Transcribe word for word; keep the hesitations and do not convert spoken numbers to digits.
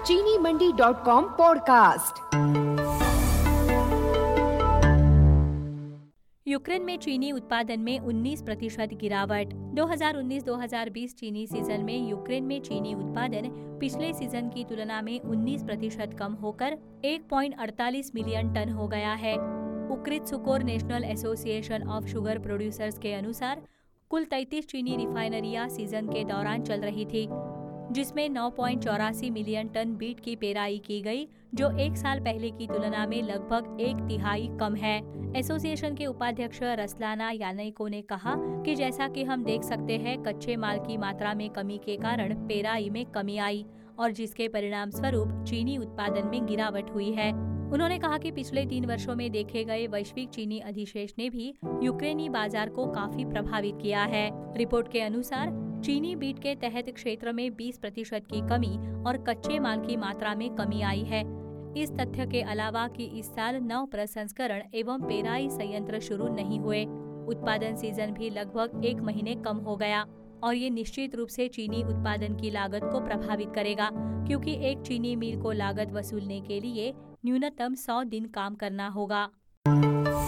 चीनी Mandi dot com podcast. Ukraine में चीनी उत्पादन में उन्नीस प्रतिशत गिरावट। दो हज़ार उन्नीस दो हज़ार बीस चीनी सीजन में यूक्रेन में चीनी उत्पादन पिछले सीजन की तुलना में उन्नीस प्रतिशत कम होकर एक पॉइंट अड़तालीस मिलियन टन हो गया है। Ukrtsukor national association of sugar producers के अनुसार कुल तैंतीस चीनी रिफाइनरियां सीजन के दौरान चल रही थी, जिसमें नौ पॉइंट चौरासी मिलियन टन बीट की पेराई की गई, जो एक साल पहले की तुलना में लगभग एक तिहाई कम है। एसोसिएशन के उपाध्यक्ष रसलाना यानेको ने कहा कि जैसा कि हम देख सकते हैं, कच्चे माल की मात्रा में कमी के कारण पेराई में कमी आई और जिसके परिणाम स्वरूप चीनी उत्पादन में गिरावट हुई है। उन्होंने कहा कि पिछले तीन वर्षों में देखे गए वैश्विक चीनी अधिशेष ने भी यूक्रेनी बाजार को काफी प्रभावित किया है। रिपोर्ट के अनुसार चीनी बीट के तहत क्षेत्र में बीस प्रतिशत की कमी और कच्चे माल की मात्रा में कमी आई है। इस तथ्य के अलावा कि इस साल नव प्रसंस्करण एवं पेराई संयंत्र शुरू नहीं हुए, उत्पादन सीजन भी लगभग एक महीने कम हो गया और ये निश्चित रूप से चीनी उत्पादन की लागत को प्रभावित करेगा, क्योंकि एक चीनी मिल को लागत वसूलने के लिए न्यूनतम सौ दिन काम करना होगा।